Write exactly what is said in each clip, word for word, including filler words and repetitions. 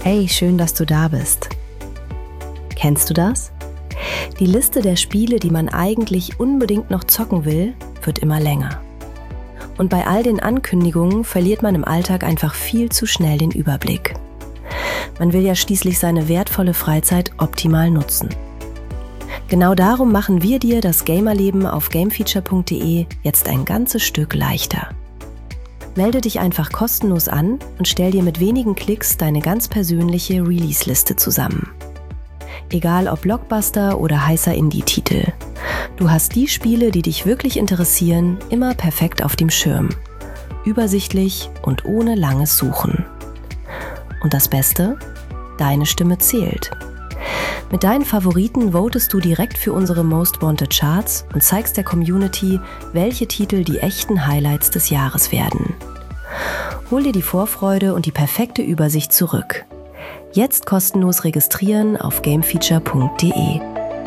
Hey, schön, dass du da bist. Kennst du das? Die Liste der Spiele, die man eigentlich unbedingt noch zocken will, wird immer länger. Und bei all den Ankündigungen verliert man im Alltag einfach viel zu schnell den Überblick. Man will ja schließlich seine wertvolle Freizeit optimal nutzen. Genau darum machen wir dir das Gamerleben auf gamefeature punkt de jetzt ein ganzes Stück leichter. Melde dich einfach kostenlos an und stell dir mit wenigen Klicks deine ganz persönliche Release-Liste zusammen. Egal ob Blockbuster oder heißer Indie-Titel. Du hast die Spiele, die dich wirklich interessieren, immer perfekt auf dem Schirm. Übersichtlich und ohne langes Suchen. Und das Beste? Deine Stimme zählt. Mit deinen Favoriten votest du direkt für unsere Most Wanted Charts und zeigst der Community, welche Titel die echten Highlights des Jahres werden. Hol dir die Vorfreude und die perfekte Übersicht zurück. Jetzt kostenlos registrieren auf gamefeature punkt de.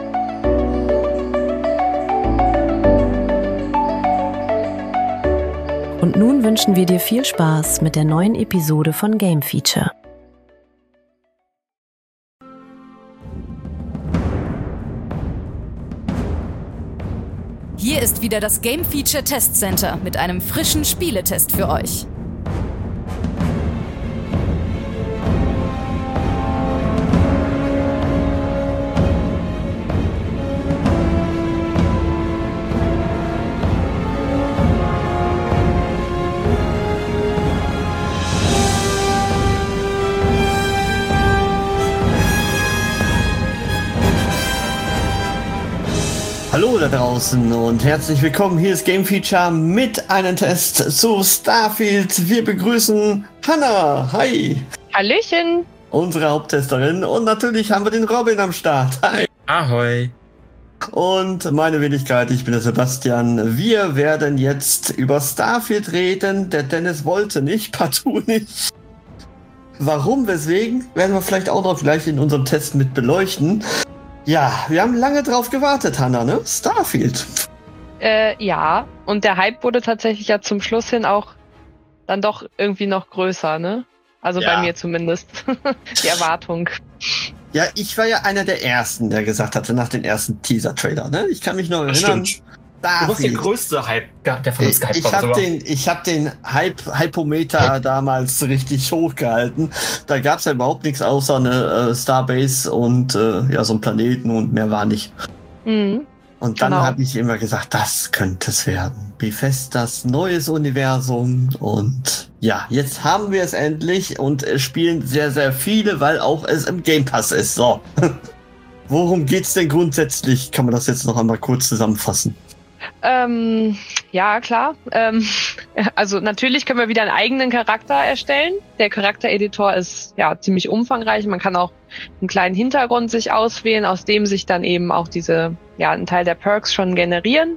Und nun wünschen wir dir viel Spaß mit der neuen Episode von Game Feature. Hier ist wieder das Game Feature Test Center mit einem frischen Spieletest für euch. Hallo da draußen und herzlich willkommen. Hier ist Game Feature mit einem Test zu Starfield. Wir begrüßen Hanna. Hi. Hallöchen. Unsere Haupttesterin. Und natürlich haben wir den Robin am Start. Hi. Ahoi. Und meine Wenigkeit, ich bin der Sebastian. Wir werden jetzt über Starfield reden. Der Dennis wollte nicht, partout nicht. Warum, weswegen, werden wir vielleicht auch noch gleich in unserem Test mit beleuchten. Ja, wir haben lange drauf gewartet, Hanna, ne? Starfield. Äh, ja, und der Hype wurde tatsächlich ja zum Schluss hin auch dann doch irgendwie noch größer, ne? Also ja. Bei mir zumindest. Die Erwartung. Ja, ich war ja einer der Ersten, der gesagt hatte, nach den ersten Teaser-Trailer, ne? Ich kann mich noch erinnern. Stimmt. Du warst der größte Hype, der von uns gehypt ich war. Hab den, ich habe den Hype, Hypometer damals richtig hochgehalten. Da gab's ja überhaupt nichts außer eine äh, Starbase und äh, ja so ein Planeten und mehr war nicht. Mhm. Und dann genau. habe ich immer gesagt, das könnte es werden. Bethesdas neues Universum. Und ja, jetzt haben wir es endlich und es spielen sehr, sehr viele, weil auch es im Game Pass ist. So. Worum geht's denn grundsätzlich? Kann man das jetzt noch einmal kurz zusammenfassen? Ähm, ja, klar. Ähm, also natürlich können wir wieder einen eigenen Charakter erstellen. Der Charaktereditor ist ja ziemlich umfangreich. Man kann auch einen kleinen Hintergrund sich auswählen, aus dem sich dann eben auch diese, ja, ein Teil der Perks schon generieren.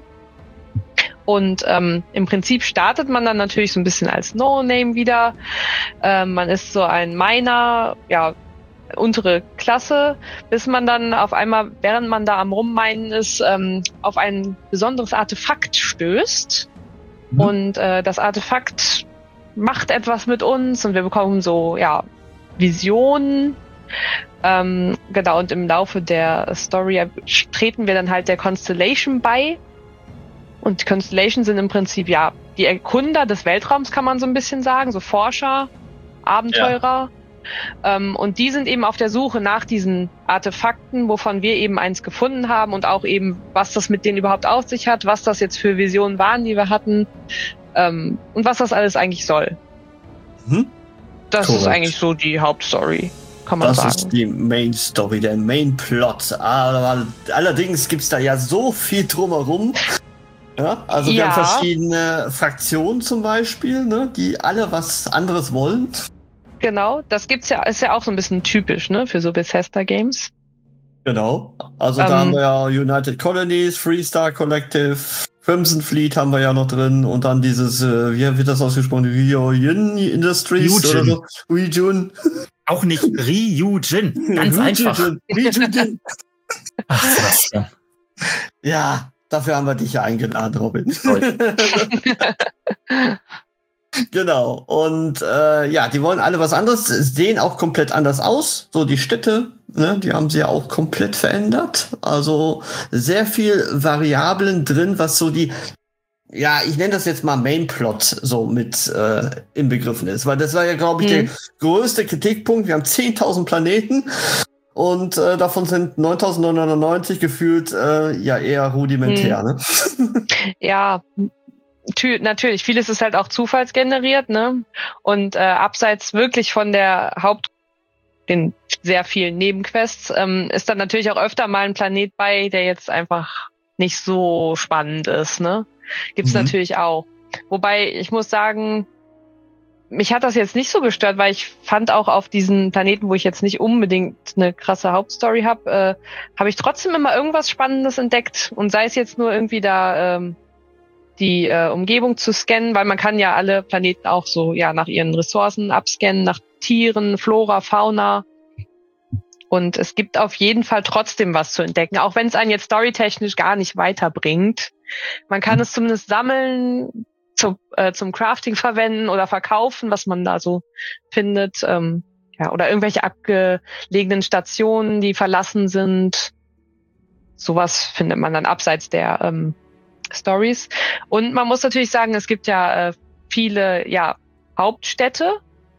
Und ähm, im Prinzip startet man dann natürlich so ein bisschen als No-Name wieder. Ähm, man ist so ein Miner, ja, untere Klasse, bis man dann auf einmal, während man da am Rummeinen ist, ähm, auf ein besonderes Artefakt stößt. Mhm. Und äh, das Artefakt macht etwas mit uns und wir bekommen so, ja, Visionen. Ähm, genau, und im Laufe der Story treten wir dann halt der Constellation bei. Und die Constellation sind im Prinzip, ja, die Erkunder des Weltraums, kann man so ein bisschen sagen, so Forscher, Abenteurer. Ja. Ähm, und die sind eben auf der Suche nach diesen Artefakten, wovon wir eben eins gefunden haben und auch eben, was das mit denen überhaupt auf sich hat, was das jetzt für Visionen waren, die wir hatten, ähm, und was das alles eigentlich soll. Mhm. Das Correct. Ist eigentlich so die Hauptstory, kann man das sagen. Das ist die Main Story, der Main Plot. Aber allerdings gibt's da ja so viel drumherum. Ja, also wir ja. haben verschiedene Fraktionen zum Beispiel, ne, die alle was anderes wollen. Genau, das gibt's ja, ist ja auch so ein bisschen typisch, ne, für so Bethesda-Games. Genau, also ähm, da haben wir ja United Colonies, Freestar Collective, Crimson Fleet haben wir ja noch drin und dann dieses, äh, wie wird das ausgesprochen, Ryujin Industries Ryujin. oder so? Ryujin. Auch nicht Ryujin, ganz einfach. Ryujin. Ach, was ja. Ja, dafür haben wir dich ja eingeladen, Robin. Genau. Und äh, ja, die wollen alle was anderes, sehen auch komplett anders aus. So die Städte, ne, die haben sie ja auch komplett verändert. Also sehr viel Variablen drin, was so die, ja, ich nenne das jetzt mal Mainplot so mit äh, inbegriffen ist. Weil das war ja, glaube ich, mhm. der größte Kritikpunkt. Wir haben zehntausend Planeten. Und äh, davon sind neuntausendneunhundertneunundneunzig gefühlt äh, ja eher rudimentär. Mhm. Ne? Ja, Tü- natürlich, vieles ist halt auch zufallsgeneriert, ne? Und äh, abseits wirklich von der Haupt, den sehr vielen Nebenquests, ähm, ist dann natürlich auch öfter mal ein Planet bei, der jetzt einfach nicht so spannend ist, ne? Gibt's mhm. natürlich auch. Wobei, ich muss sagen, mich hat das jetzt nicht so gestört, weil ich fand auch auf diesen Planeten, wo ich jetzt nicht unbedingt eine krasse Hauptstory habe, äh, habe ich trotzdem immer irgendwas Spannendes entdeckt. Und sei es jetzt nur irgendwie da ähm, die äh, Umgebung zu scannen, weil man kann ja alle Planeten auch so ja nach ihren Ressourcen abscannen, nach Tieren, Flora, Fauna. Und es gibt auf jeden Fall trotzdem was zu entdecken, auch wenn es einen jetzt storytechnisch gar nicht weiterbringt. Man kann mhm. es zumindest sammeln, zu, äh, zum Crafting verwenden oder verkaufen, was man da so findet. Ähm, ja, oder irgendwelche abgelegenen Stationen, die verlassen sind. Sowas findet man dann abseits der ähm, Stories. Und man muss natürlich sagen, es gibt ja äh, viele ja Hauptstädte.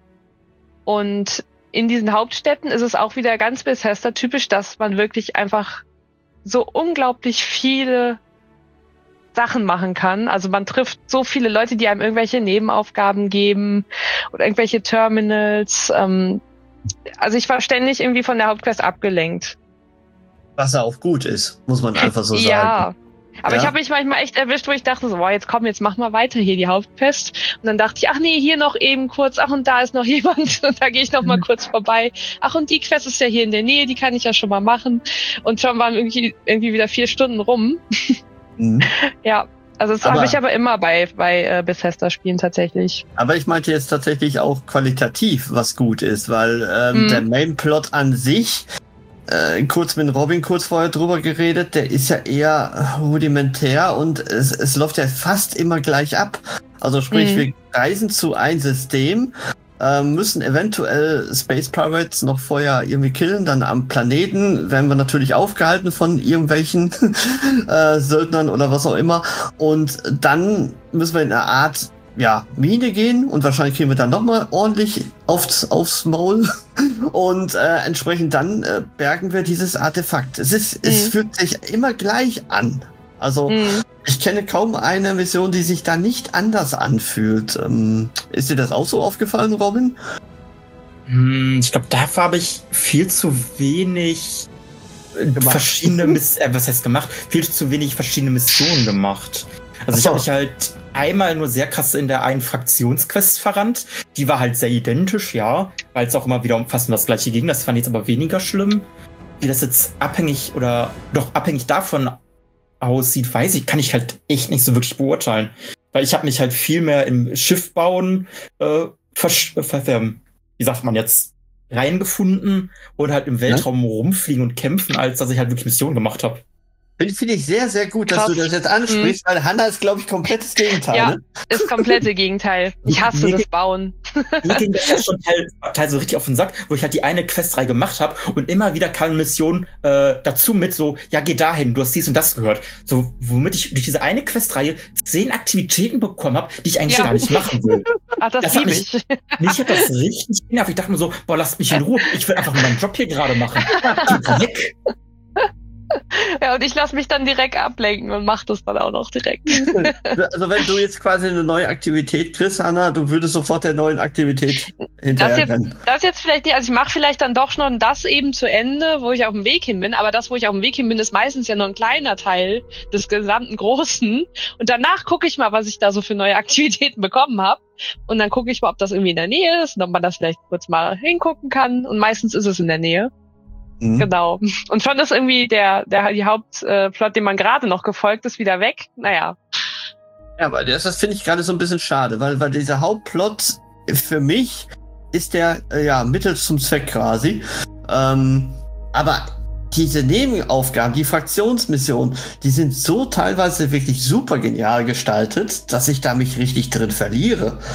Und in diesen Hauptstädten ist es auch wieder ganz Bethesda-typisch, dass man wirklich einfach so unglaublich viele Sachen machen kann. Also man trifft so viele Leute, die einem irgendwelche Nebenaufgaben geben oder irgendwelche Terminals. Ähm, also ich war ständig irgendwie von der Hauptquest abgelenkt. Was ja auch gut ist, muss man einfach so sagen. Ja, aber ja? ich habe mich manchmal echt erwischt, wo ich dachte so, boah, jetzt komm, jetzt mach mal weiter hier die Hauptquest. Und dann dachte ich, ach nee, hier noch eben kurz, ach und da ist noch jemand und da gehe ich noch mal kurz vorbei. Ach und die Quest ist ja hier in der Nähe, die kann ich ja schon mal machen. Und schon waren irgendwie, irgendwie wieder vier Stunden rum. Mhm. Ja, also das habe ich aber immer bei, bei äh, Bethesda-Spielen tatsächlich. Aber ich meinte jetzt tatsächlich auch qualitativ, was gut ist, weil ähm, mhm. der Mainplot an sich, äh, kurz mit Robin kurz vorher drüber geredet, der ist ja eher rudimentär und es, es läuft ja fast immer gleich ab. Also sprich, mhm. wir reisen zu einem System, äh, müssen eventuell Space Pirates noch vorher irgendwie killen, dann am Planeten werden wir natürlich aufgehalten von irgendwelchen äh, Söldnern oder was auch immer und dann müssen wir in eine Art ja, Mine gehen und wahrscheinlich kriegen wir dann nochmal ordentlich aufs, aufs Maul und äh, entsprechend dann äh, bergen wir dieses Artefakt. Es ist, mhm. es fühlt sich immer gleich an. Also mhm. ich kenne kaum eine Mission, die sich da nicht anders anfühlt. Ähm, ist dir das auch so aufgefallen, Robin? Ich glaube, dafür habe ich viel zu wenig gemacht. verschiedene Miss äh, was heißt gemacht? Viel zu wenig verschiedene Missionen gemacht. Also ich habe mich halt einmal nur sehr krass in der einen Fraktionsquest verrannt. Die war halt sehr identisch, ja, weil es auch immer wieder umfassend das gleiche ging. Das fand ich jetzt aber weniger schlimm. Wie das jetzt abhängig oder doch abhängig davon aussieht, weiß ich, kann ich halt echt nicht so wirklich beurteilen. Weil ich habe mich halt viel mehr im Schiff bauen, äh, versch- ver- wie sagt man jetzt, reingefunden und halt im Weltraum ja? rumfliegen und kämpfen, als dass ich halt wirklich Missionen gemacht habe. Finde find ich sehr, sehr gut, dass Krass. du das jetzt ansprichst, mhm. weil Hannah ist, glaube ich, komplettes Gegenteil. Ja, ne? ist komplette Gegenteil. Ich hasse das Bauen. Mir ging das ja schon Teil, Teil so richtig auf den Sack, wo ich halt die eine Questreihe gemacht habe und immer wieder kam eine Mission äh, dazu mit so, ja, geh dahin, du hast dies und das gehört. So, womit ich durch diese eine Questreihe zehn Aktivitäten bekommen habe, die ich eigentlich ja. gar nicht machen will. Ach, das, das liebe ich. Mich hat das richtig genervt. Ich dachte mir so, boah, lasst mich in Ruhe. Ich will einfach nur meinen Job hier gerade machen. Geh weg. Ja, und ich lasse mich dann direkt ablenken und mache das dann auch noch direkt. Also wenn du jetzt quasi eine neue Aktivität kriegst, Anna, du würdest sofort der neuen Aktivität hinterher das jetzt, rennen. Das jetzt vielleicht nicht, also ich mache vielleicht dann doch schon das eben zu Ende, wo ich auf dem Weg hin bin, aber das, wo ich auf dem Weg hin bin, ist meistens ja nur ein kleiner Teil des gesamten Großen und danach gucke ich mal, was ich da so für neue Aktivitäten bekommen habe und dann gucke ich mal, ob das irgendwie in der Nähe ist und ob man das vielleicht kurz mal hingucken kann und meistens ist es in der Nähe. Mhm. Genau. Und schon ist irgendwie der, der die Hauptplot, dem man gerade noch gefolgt ist, wieder weg. Naja. Ja, aber das, das finde ich gerade so ein bisschen schade, weil, weil dieser Hauptplot für mich ist der, äh, ja, Mittel zum Zweck quasi. Ähm, aber diese Nebenaufgaben, die Fraktionsmissionen, die sind so teilweise wirklich super genial gestaltet, dass ich da mich richtig drin verliere.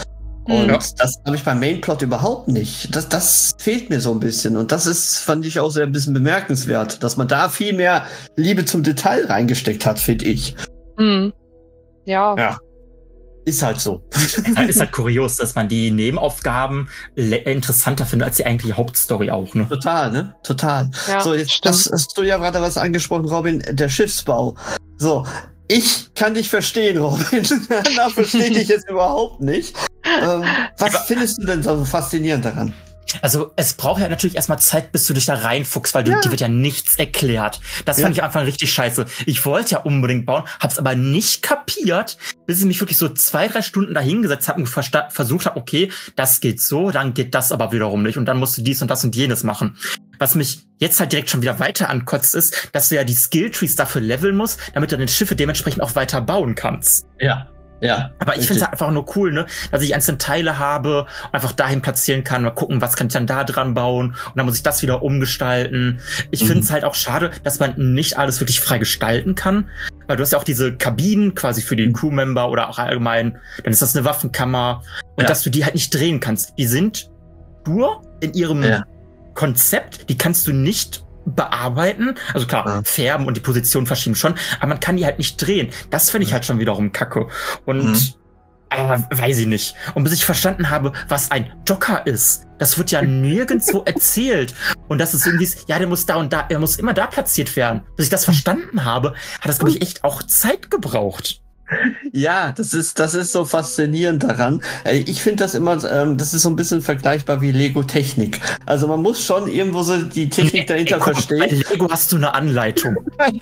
Und ja. das habe ich beim Mainplot überhaupt nicht. Das, das fehlt mir so ein bisschen. Und das ist, fand ich auch sehr ein bisschen bemerkenswert, dass man da viel mehr Liebe zum Detail reingesteckt hat, finde ich. Mhm. Ja. Ja. Ist halt so. Es ist halt kurios, dass man die Nebenaufgaben interessanter findet als die eigentliche Hauptstory auch, ne? Total, ne? Total. Ja, so, jetzt stimmt. das, hast du ja gerade was angesprochen, Robin, der Schiffsbau. So, ich kann dich verstehen, Robin. Da verstehe ich jetzt überhaupt nicht. Ähm, was Aber, findest du denn so faszinierend daran? Also es braucht ja natürlich erstmal Zeit, bis du dich da reinfuchst, weil du, Ja. dir wird ja nichts erklärt. Das Ja. fand ich am Anfang richtig scheiße. Ich wollte ja unbedingt bauen, hab's aber nicht kapiert, bis ich mich wirklich so zwei, drei Stunden da hingesetzt habe und versta- versucht habe, okay, das geht so, dann geht das aber wiederum nicht und dann musst du dies und das und jenes machen. Was mich jetzt halt direkt schon wieder weiter ankotzt, ist, dass du ja die Skilltrees dafür leveln musst, damit du deine Schiffe dementsprechend auch weiter bauen kannst. Ja. Ja. Aber ich finde es einfach nur cool, ne, dass ich einzelne Teile habe und einfach dahin platzieren kann, mal gucken, was kann ich dann da dran bauen und dann muss ich das wieder umgestalten. Ich Mhm. finde es halt auch schade, dass man nicht alles wirklich frei gestalten kann, weil du hast ja auch diese Kabinen quasi für die Crewmember oder auch allgemein, dann ist das eine Waffenkammer und Ja. dass du die halt nicht drehen kannst. Die sind nur in ihrem Ja. Konzept, die kannst du nicht bearbeiten. Also klar, Ja. färben und die Position verschieben schon, aber man kann die halt nicht drehen. Das finde ich halt schon wiederum kacke. Und Mhm. äh, weiß ich nicht. Und bis ich verstanden habe, was ein Docker ist, das wird ja nirgendwo erzählt. Und das ist irgendwie, ja, der muss da und da, er muss immer da platziert werden. Bis ich das verstanden habe, hat das, glaube ich, echt auch Zeit gebraucht. Ja, das ist, das ist so faszinierend daran. Äh, Ich finde das immer, ähm, das ist so ein bisschen vergleichbar wie Lego-Technik. Also man muss schon irgendwo so die Technik dahinter Ey, guck, verstehen. Bei Lego hast du eine Anleitung.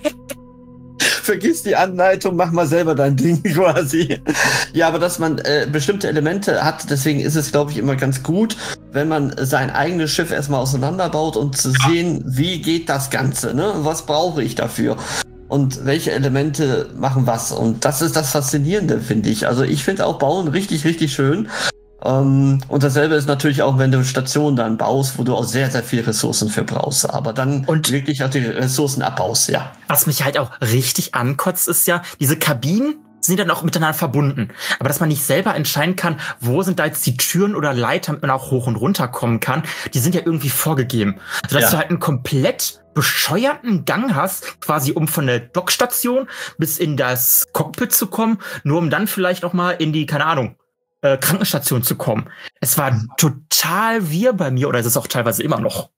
Vergiss die Anleitung, mach mal selber dein Ding quasi. Ja, aber dass man äh, bestimmte Elemente hat, deswegen ist es, glaube ich, immer ganz gut, wenn man sein eigenes Schiff erstmal auseinanderbaut und zu sehen, wie geht das Ganze, ne? Was brauche ich dafür? Und welche Elemente machen was? Und das ist das Faszinierende, finde ich. Also ich finde auch Bauen richtig, richtig schön. Ähm, und dasselbe ist natürlich auch, wenn du Stationen dann baust, wo du auch sehr, sehr viel Ressourcen für brauchst. Aber dann Und- wirklich auch die Ressourcen abbaust, ja. Was mich halt auch richtig ankotzt, ist ja, diese Kabinen sind dann auch miteinander verbunden. Aber dass man nicht selber entscheiden kann, wo sind da jetzt die Türen oder Leiter, damit man auch hoch und runter kommen kann, die sind ja irgendwie vorgegeben. Sodass Ja. du halt einen komplett bescheuerten Gang hast, quasi um von der Dockstation bis in das Cockpit zu kommen, nur um dann vielleicht auch mal in die, keine Ahnung, äh, Krankenstation zu kommen. Es war total wir bei mir, oder es ist auch teilweise immer noch.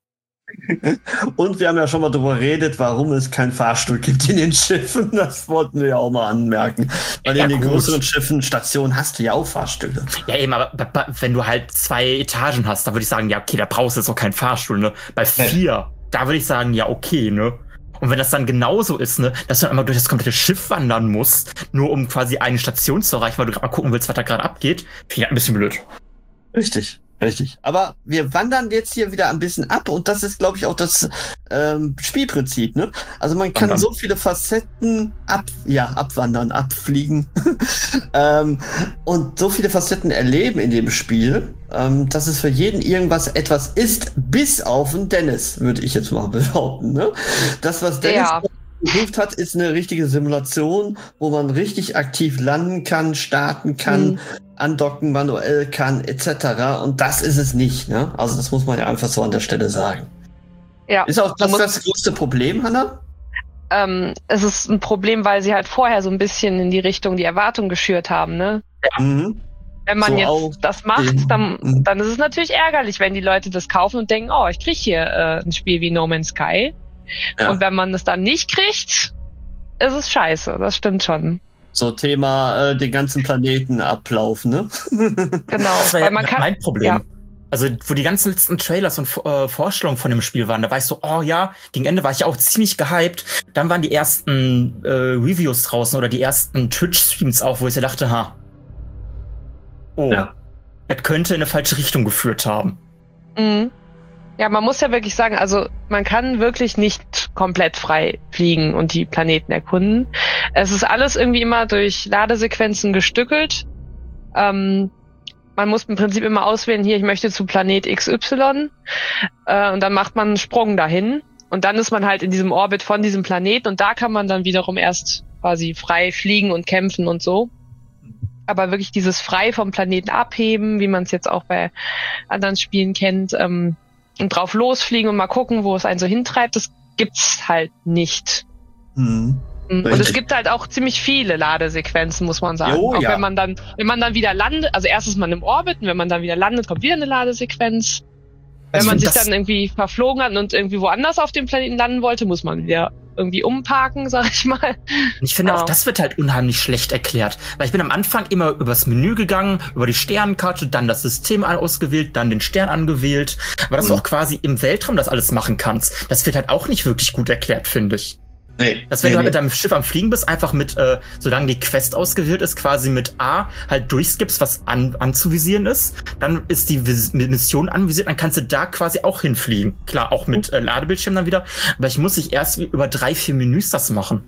Und wir haben ja schon mal darüber geredet, warum es keinen Fahrstuhl gibt in den Schiffen. Das wollten wir ja auch mal anmerken. Weil Ja, in den gut. größeren Schiffen, Stationen hast du ja auch Fahrstühle. Ja, eben, aber b- b- wenn du halt zwei Etagen hast, da würde ich sagen, ja, okay, da brauchst du jetzt auch keinen Fahrstuhl, ne? Bei vier, da würde ich sagen, ja, okay, ne? Und wenn das dann genauso ist, ne, dass du dann einmal durch das komplette Schiff wandern musst, nur um quasi eine Station zu erreichen, weil du gerade mal gucken willst, was da gerade abgeht, finde ich halt ein bisschen blöd. Richtig. Richtig. Aber wir wandern jetzt hier wieder ein bisschen ab und das ist, glaube ich, auch das ähm, Spielprinzip, ne? Also man kann Wandern. so viele Facetten ab, ja, abwandern, abfliegen ähm, und so viele Facetten erleben in dem Spiel, ähm, dass es für jeden irgendwas etwas ist, bis auf den Dennis, würde ich jetzt mal behaupten, ne? Das, was Dennis Ja. gesucht hat, ist eine richtige Simulation, wo man richtig aktiv landen kann, starten kann, Mhm. andocken manuell kann, et cetera. Und das ist es nicht, ne? Also das muss man ja einfach so an der Stelle sagen. Ja. Ist auch das Man muss- das größte Problem, Hannah? Ähm, es ist ein Problem, weil sie halt vorher so ein bisschen in die Richtung die Erwartung geschürt haben, ne? Mhm. Wenn man So jetzt auch das macht, den- dann, Mhm. dann ist es natürlich ärgerlich, wenn die Leute das kaufen und denken, oh, ich krieg hier äh, ein Spiel wie No Man's Sky. Ja. Und wenn man es dann nicht kriegt, ist es scheiße. Das stimmt schon. So Thema äh, den ganzen Planeten ablaufen, ne? Genau. Das war Weil ja man kann, mein Problem. ja. Also, wo die ganzen letzten Trailers und äh, Vorstellungen von dem Spiel waren, da war ich so, oh ja, gegen Ende war ich ja auch ziemlich gehypt. Dann waren die ersten äh, Reviews draußen oder die ersten Twitch-Streams auch, wo ich so dachte, ha, oh, Ja. das könnte in eine falsche Richtung geführt haben. Mhm. Ja, man muss ja wirklich sagen, also man kann wirklich nicht komplett frei fliegen und die Planeten erkunden. Es ist alles irgendwie immer durch Ladesequenzen gestückelt. Ähm, man muss im Prinzip immer auswählen, hier, ich möchte zu Planet X Y. Äh, und dann macht man einen Sprung dahin. Und dann ist man halt in diesem Orbit von diesem Planeten. Und da kann man dann wiederum erst quasi frei fliegen und kämpfen und so. aber wirklich dieses frei vom Planeten abheben, wie man es jetzt auch bei anderen Spielen kennt, ähm, und drauf losfliegen und mal gucken, wo es einen so hintreibt, das gibt's halt nicht. Mhm. Und es gibt halt auch ziemlich viele Ladesequenzen, muss man sagen. Jo, auch ja. wenn man dann, wenn man dann wieder landet, also erst ist man im Orbit und wenn man dann wieder landet, kommt wieder eine Ladesequenz. Wenn Also man sich das- dann irgendwie verflogen hat und irgendwie woanders auf dem Planeten landen wollte, muss man wieder irgendwie umparken, sag ich mal. Ich finde, Genau. auch das wird halt unheimlich schlecht erklärt. Weil ich bin am Anfang immer übers Menü gegangen, über die Sternenkarte, dann das System ausgewählt, dann den Stern angewählt. Aber dass Mhm. du auch quasi im Weltraum das alles machen kannst, das wird halt auch nicht wirklich gut erklärt, finde ich. Nee. Dass wenn nee, du halt nee. mit deinem Schiff am Fliegen bist, einfach mit, äh, solange die Quest ausgewählt ist, quasi mit A halt durchskippst, was an, anzuvisieren ist. Dann ist die Vis Mission anvisiert, dann kannst du da quasi auch hinfliegen. Klar, auch mit äh, Ladebildschirm dann wieder. Aber ich muss nicht erst über drei, vier Menüs das machen.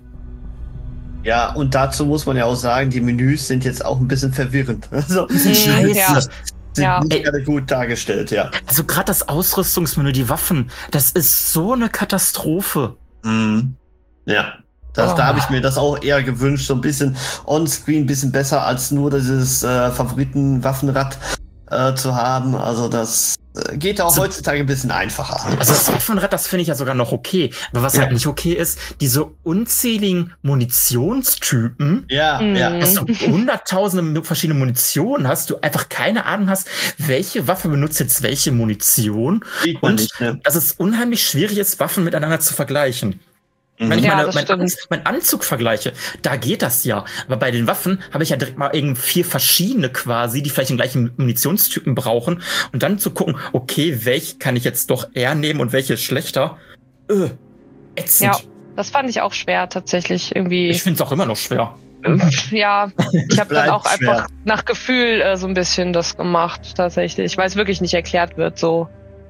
Ja, und dazu muss man ja auch sagen, die Menüs sind jetzt auch ein bisschen verwirrend. Also, Mhm, Scheiße. ja. sind Ja. nicht alle gut dargestellt, ja. Also gerade das Ausrüstungsmenü, die Waffen, das ist so eine Katastrophe. Mhm. Ja. Das, Oh. Da habe ich mir das auch eher gewünscht, so ein bisschen on-screen, ein bisschen besser als nur dieses äh, Favoriten-Waffenrad äh, zu haben. Also das äh, geht auch So- heutzutage ein bisschen einfacher. Also das Waffenrad, das finde ich ja sogar noch okay. Aber was Ja. halt nicht okay ist, diese unzähligen Munitionstypen, Ja, Mhm. ja. dass du hunderttausende verschiedene Munition hast, du einfach keine Ahnung hast, welche Waffe benutzt jetzt welche Munition. Sieht man Und nicht, ne? dass es unheimlich schwierig ist, Waffen miteinander zu vergleichen. Wenn ich Ja, meine, das mein, stimmt. An mein Anzug vergleiche, da geht das ja. Aber bei den Waffen habe ich ja direkt mal irgendwie vier verschiedene quasi, die vielleicht den gleichen Munitionstypen brauchen. Und dann zu gucken, okay, welche kann ich jetzt doch eher nehmen und welche ist schlechter. Öh, ätzend. Ja, das fand ich auch schwer tatsächlich irgendwie. Ich finde es auch immer noch schwer. Ja, ich habe dann Bleibt auch schwer. einfach nach Gefühl äh, so ein bisschen das gemacht tatsächlich, weil es wirklich nicht erklärt wird so.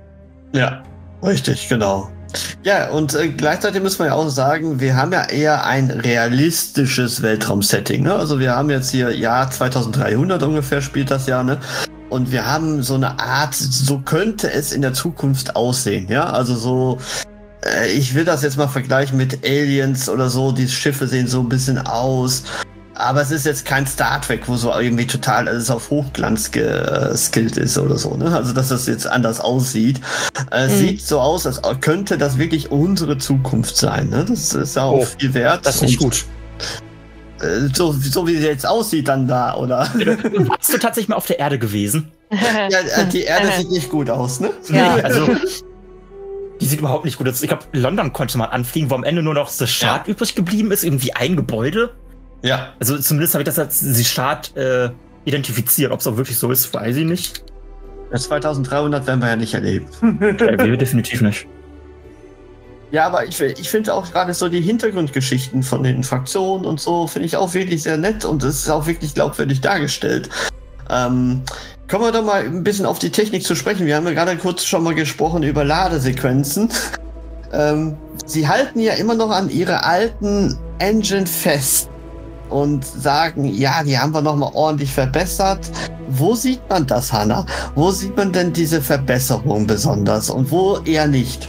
Ja, richtig, genau. Ja, und äh, gleichzeitig muss man ja auch sagen, wir haben ja eher ein realistisches Weltraumsetting. Ne? Also wir haben jetzt hier Jahr zweitausenddreihundert ungefähr spielt das Jahr, ne? Und wir haben so eine Art, so könnte es in der Zukunft aussehen, ja? Also so, äh, ich will das jetzt mal vergleichen mit Aliens oder so, die Schiffe sehen so ein bisschen aus. Aber es ist jetzt kein Star Trek, wo so irgendwie total alles auf Hochglanz geskillt ist oder so, ne? Also, dass das jetzt anders aussieht. Äh, Mhm. Sieht so aus, als könnte das wirklich unsere Zukunft sein, ne? Das ist ja auch Oh, viel wert. Das ist nicht Und, gut. äh, so, so wie sie jetzt aussieht dann da, oder? Warst du tatsächlich mal auf der Erde gewesen? Ja, äh, die Erde sieht nicht gut aus, ne? Ja. Nee, also die sieht überhaupt nicht gut aus. Ich glaube, London konnte man anfliegen, wo am Ende nur noch The Shard übrig geblieben ist, irgendwie ein Gebäude. Ja. Also zumindest habe ich das als The Shard äh, identifiziert. Ob es auch wirklich so ist, weiß ich nicht. Das zweitausenddreihundert werden wir ja nicht erleben. Ja, wir definitiv nicht. Ja, aber ich, ich finde auch gerade so die Hintergrundgeschichten von den Fraktionen und so, finde ich auch wirklich sehr nett und es ist auch wirklich glaubwürdig dargestellt. Ähm, kommen wir doch mal ein bisschen auf die Technik zu sprechen. Wir haben ja gerade kurz schon mal gesprochen über Ladesequenzen. ähm, sie halten ja immer noch an ihre alten Engine fest und sagen, ja, die haben wir noch mal ordentlich verbessert. Wo sieht man das, Hanna? Wo sieht man denn diese Verbesserung besonders und wo eher nicht?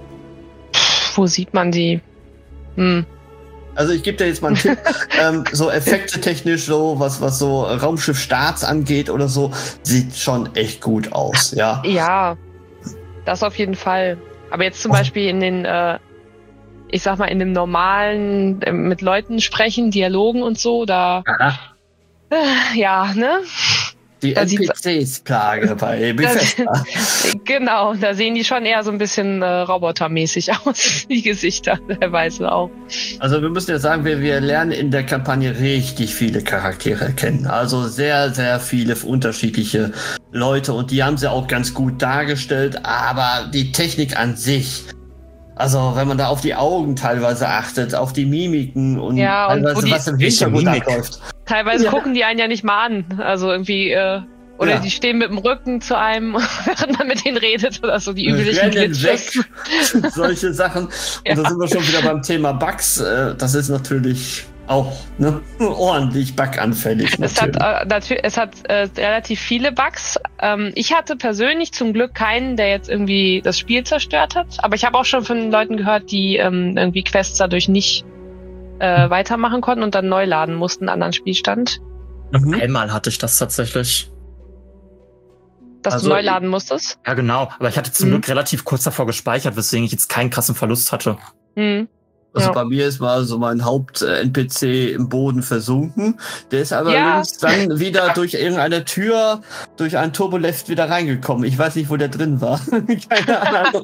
Wo sieht man die? Hm. Also ich gebe dir jetzt mal einen Tipp, ähm, so Effekte technisch, so was, was so Raumschiff-Starts angeht oder so, sieht schon echt gut aus, ja. Ja, das auf jeden Fall. Aber jetzt zum Beispiel in den, äh, ich sag mal, in dem normalen, äh, mit Leuten sprechen, Dialogen und so, da, äh, ja, ne? Die Da N P sieht's- Cs-Plage bei Bethesda. Genau, da sehen die schon eher so ein bisschen äh, robotermäßig aus, die Gesichter, teilweise auch. Also wir müssen ja sagen, wir, wir lernen in der Kampagne richtig viele Charaktere kennen. Also sehr, sehr viele unterschiedliche Leute und die haben sie auch ganz gut dargestellt, aber die Technik an sich, also wenn man da auf die Augen teilweise achtet, auf die Mimiken und Ja, und teilweise wo die- was im Welche Hintergrund Mimik? abläuft. Teilweise Ja. gucken die einen ja nicht mal an. Also irgendwie, äh, oder Ja. die stehen mit dem Rücken zu einem, während man mit denen redet oder so, die üblichen Rennen Glitches. weg, solche Sachen. Ja. Und da sind wir schon wieder beim Thema Bugs. Äh, Das ist natürlich auch ne, ordentlich buganfällig. Es hat, natürlich. äh, natürlich, es hat äh, relativ viele Bugs. Ähm, ich hatte persönlich zum Glück keinen, der jetzt irgendwie das Spiel zerstört hat. Aber ich habe auch schon von Leuten gehört, die ähm, irgendwie Quests dadurch nicht äh, weitermachen konnten und dann neu laden mussten, einen anderen Spielstand. Mhm. Einmal hatte ich das tatsächlich. Dass also, du neu laden musstest? Ja, genau. Aber ich hatte zum mhm. Glück relativ kurz davor gespeichert, weswegen ich jetzt keinen krassen Verlust hatte. Mhm. Also ja. bei mir ist mal so mein Haupt-N P C im Boden versunken. Der ist aber ja. dann wieder durch irgendeine Tür, durch ein Turboleft wieder reingekommen. Ich weiß nicht, wo der drin war. Keine Ahnung.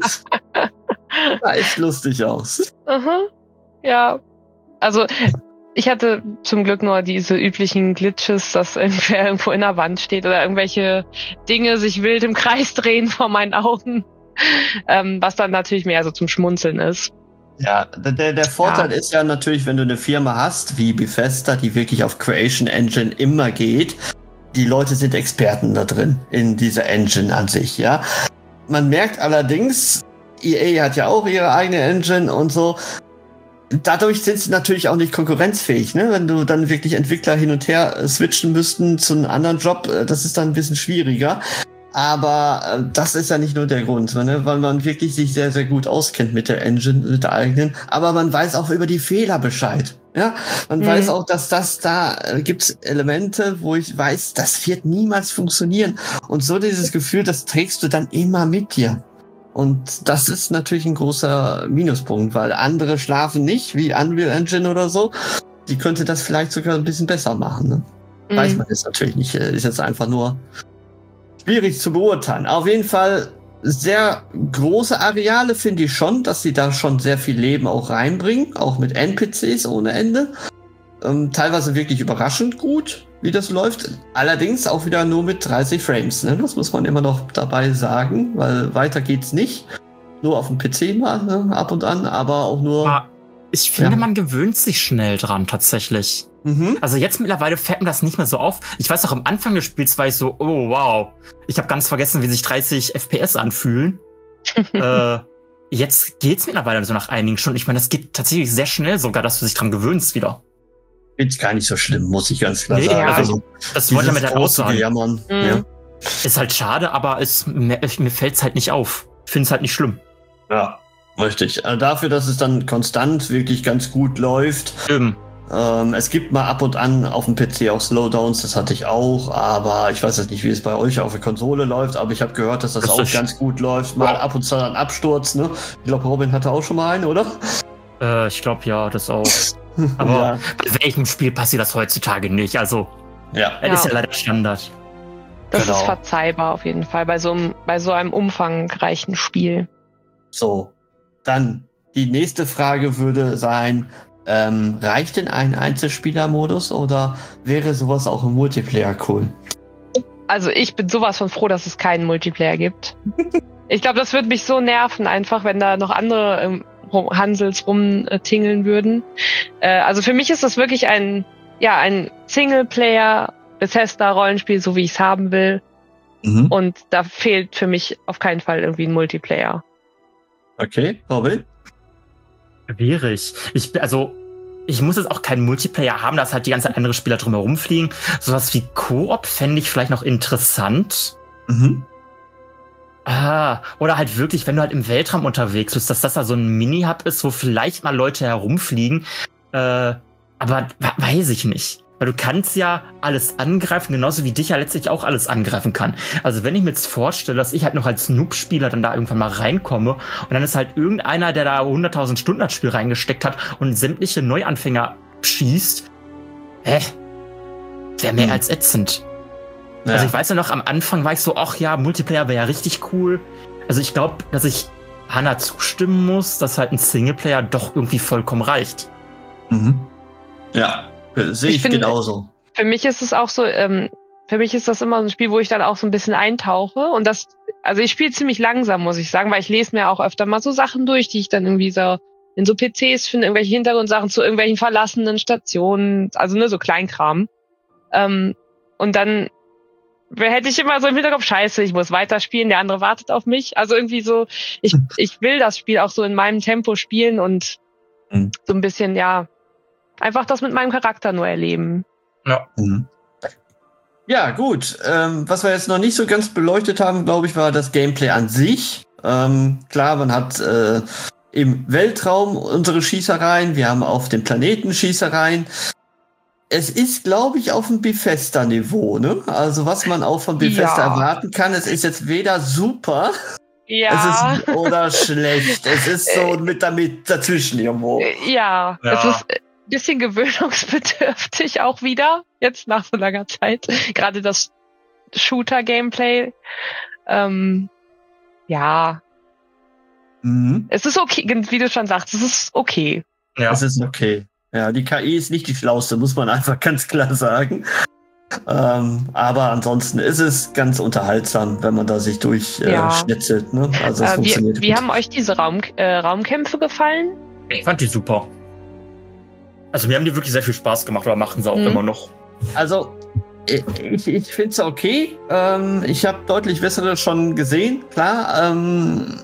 Sah echt lustig aus. Mhm. Ja. Also ich hatte zum Glück nur diese üblichen Glitches, dass irgendwer irgendwo in der Wand steht oder irgendwelche Dinge sich wild im Kreis drehen vor meinen Augen. Ähm, was dann natürlich mehr so zum Schmunzeln ist. Ja, der, der Vorteil ja. ist ja natürlich, wenn du eine Firma hast, wie Bethesda, die wirklich auf Creation Engine immer geht, die Leute sind Experten da drin, in dieser Engine an sich, ja. Man merkt allerdings, E A hat ja auch ihre eigene Engine und so, dadurch sind sie natürlich auch nicht konkurrenzfähig, ne? Wenn du dann wirklich Entwickler hin und her switchen müssten zu einem anderen Job, das ist dann ein bisschen schwieriger. Aber äh, das ist ja nicht nur der Grund, ne? Weil man wirklich sich sehr, sehr gut auskennt mit der Engine, mit der eigenen. Aber man weiß auch über die Fehler Bescheid. Ja, man mhm. weiß auch, dass das da äh, gibt's Elemente, wo ich weiß, das wird niemals funktionieren. Und so dieses Gefühl, das trägst du dann immer mit dir. Und das ist natürlich ein großer Minuspunkt, weil andere schlafen nicht, wie Unreal Engine oder so. Die könnte das vielleicht sogar ein bisschen besser machen. Ne? Mhm. Weiß man jetzt natürlich nicht. Ist jetzt einfach nur schwierig zu beurteilen. Auf jeden Fall sehr große Areale finde ich schon, dass sie da schon sehr viel Leben auch reinbringen, auch mit N P Cs ohne Ende. Ähm, teilweise wirklich überraschend gut, wie das läuft. Allerdings auch wieder nur mit dreißig Frames. Ne? Das muss man immer noch dabei sagen, weil weiter geht's nicht. Nur auf dem P C mal, ne? Ab und an, aber auch nur... Ah, ich finde, ja. man gewöhnt sich schnell dran, tatsächlich. Mhm. Also jetzt mittlerweile fällt mir das nicht mehr so auf. Ich weiß auch, am Anfang des Spiels war ich so, oh wow, ich habe ganz vergessen, wie sich dreißig F P S anfühlen. äh, jetzt geht's mittlerweile so nach einigen Stunden. Ich meine, das geht tatsächlich sehr schnell sogar, dass du dich dran gewöhnst wieder. Ist gar nicht so schlimm, muss ich ganz klar nee, sagen. Ja, also, das wollte ich damit halt auch sagen. Mhm. Ja. Ist halt schade, aber es, mir, mir fällt's halt nicht auf. Ich finde es halt nicht schlimm. Ja, richtig. Also dafür, dass es dann konstant wirklich ganz gut läuft. Eben. Ähm, es gibt mal ab und an auf dem P C auch Slowdowns, das hatte ich auch, aber ich weiß jetzt nicht, wie es bei euch auf der Konsole läuft, aber ich habe gehört, dass das, das auch ganz gut läuft. Mal ab und zu ein Absturz, ne? Ich glaube, Robin hatte auch schon mal einen, oder? Äh, ich glaube ja, das auch. Aber ja. Bei welchem Spiel passiert das heutzutage nicht? Also, ja. das ja. ist ja leider Standard. Das genau. ist verzeihbar auf jeden Fall bei so einem, bei so einem umfangreichen Spiel. So, dann die nächste Frage würde sein, ähm, reicht denn ein Einzelspielermodus oder wäre sowas auch im Multiplayer cool? Also ich bin sowas von froh, dass es keinen Multiplayer gibt. Ich glaube, das würde mich so nerven einfach, wenn da noch andere ähm, Hansels rumtingeln würden. Äh, also für mich ist das wirklich ein, ja, ein Singleplayer Bethesda-Rollenspiel, so wie ich es haben will. Mhm. Und da fehlt für mich auf keinen Fall irgendwie ein Multiplayer. Okay, Robin? Schwierig. Ich, also, ich muss jetzt auch keinen Multiplayer haben, dass halt die ganze Zeit andere Spieler drumherum fliegen. Sowas wie Koop fände ich vielleicht noch interessant. Mhm. Ah, oder halt wirklich, wenn du halt im Weltraum unterwegs bist, dass das da so ein Mini-Hub ist, wo vielleicht mal Leute herumfliegen. Äh, aber weiß ich nicht. Weil du kannst ja alles angreifen, genauso wie dich ja letztlich auch alles angreifen kann. Also wenn ich mir jetzt vorstelle, dass ich halt noch als Noob-Spieler dann da irgendwann mal reinkomme und dann ist halt irgendeiner, der da hunderttausend Stunden ins Spiel reingesteckt hat und sämtliche Neuanfänger schießt, hä? Wäre mehr hm. als ätzend. Ja. Also ich weiß ja noch, am Anfang war ich so, ach ja, Multiplayer wäre ja richtig cool. Also ich glaube, dass ich Hannah zustimmen muss, dass halt ein Singleplayer doch irgendwie vollkommen reicht. Mhm. Ja. Sehe ich, ich find, genauso. Für mich ist es auch so, ähm, für mich ist das immer so ein Spiel, wo ich dann auch so ein bisschen eintauche. Und das, also ich spiele ziemlich langsam, muss ich sagen, weil ich lese mir auch öfter mal so Sachen durch, die ich dann irgendwie so in so P Cs finde, irgendwelche Hintergrundsachen zu irgendwelchen verlassenen Stationen, also ne, so Kleinkram. Ähm, und dann hätte ich immer so im Hinterkopf, scheiße, ich muss weiterspielen, der andere wartet auf mich. Also irgendwie so, ich, ich will das Spiel auch so in meinem Tempo spielen und mhm. so ein bisschen, ja, einfach das mit meinem Charakter nur erleben. Ja. Mhm. Ja, gut. Ähm, was wir jetzt noch nicht so ganz beleuchtet haben, glaube ich, war das Gameplay an sich. Ähm, klar, man hat äh, im Weltraum unsere Schießereien, wir haben auf dem Planeten Schießereien. es ist, glaube ich, auf dem Bethesda-Niveau, ne? Also was man auch von Bethesda Ja. erwarten kann, es ist jetzt weder super Ja. es ist, oder schlecht. Es ist so mit damit dazwischen irgendwo. Ja, Ja. es ist ein bisschen gewöhnungsbedürftig auch wieder, jetzt nach so langer Zeit. Gerade das Shooter-Gameplay. Ähm, ja, Mhm. es ist okay, wie du schon sagst, es ist okay. Ja. Es ist okay. Ja, die K I ist nicht die schlauste, muss man einfach ganz klar sagen. Ähm, aber ansonsten ist es ganz unterhaltsam, wenn man da sich durchschnetzelt. Äh, Ja. ne? Also es Äh, funktioniert wie, wie gut. haben euch diese Raum, äh, Raumkämpfe gefallen? Ich fand die super. Also mir haben die wirklich sehr viel Spaß gemacht, oder machen sie auch Mhm. immer noch. Also ich, ich finde es okay. Ähm, ich habe deutlich bessere schon gesehen, klar. Ähm,